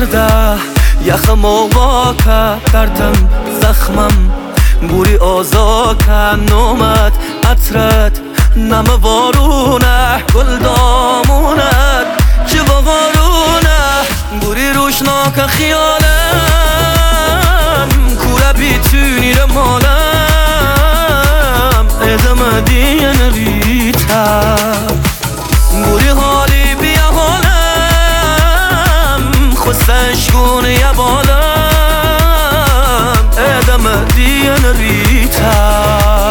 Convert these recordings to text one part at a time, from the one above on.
سرده یخم و واکه دردم زخمم بوری آزاکه نومد عطرت نم وارونه گل دامونت چه بغارونه بوری روشناک خیالم کوره بیتونی رو مالم ادم دین ریتا بوری حالی بیا حالم خستش گونه یه بالم ادم دین ریتا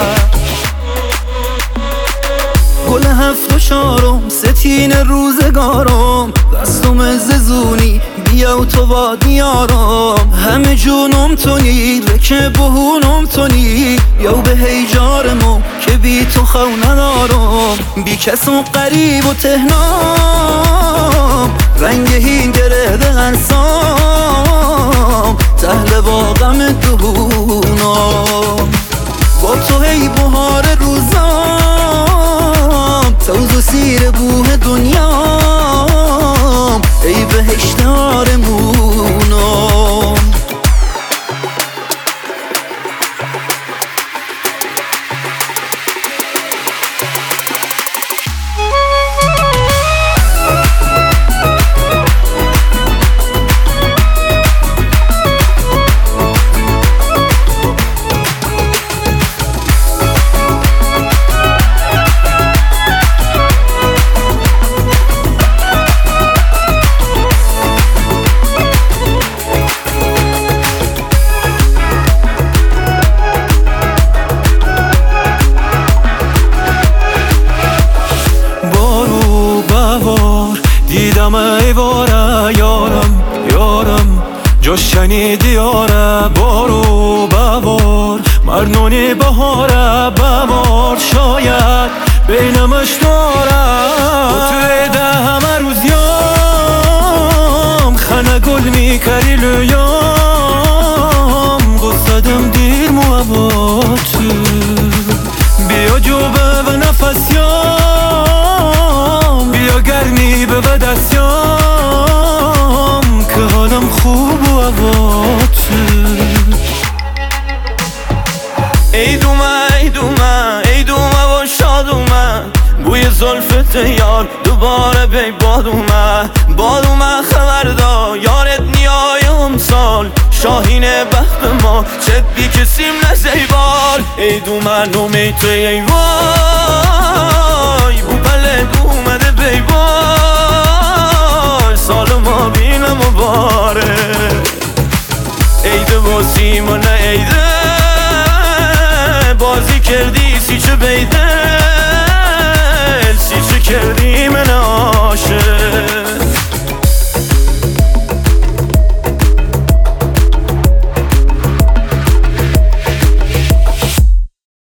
گل هفت و شارم ستین روزگارم دستم ززونی بیا و تو با دیارم همه جونم تونی رکه بهونم تونی بیا به هیجارمو که بی تو خو ندارم بی کسم قریب و تهنام رنگ هین گرده غرسام تهل باغم دهونم با تو هی بهار روزام توز و سیر بوه دنیام ای بهشت آرمونم دیدم ایواره یارم یارم جاش شنیدی آره بارو بوار مرنونی بهاره بوار شاید بینمش داره و توی ده همه روزیام خنه گل میکری لیام گفتدم دیر مواباتو بیا جوبه و نفسیام بیا گرمی به دستیام که حالم خوب و عواتو ای دومه ای دومه ای دومه و شادومه بوی زلفت یار دوباره بی بادومه خبردا یارت نیای امسال شاهین بخت ما چه بی کسیم نزیبار ای دومه نومی تو ای وای بو بله دومده بی بای سال ما بین مبارک عیده و سیمانه عیده بازی کردی سی چه بیده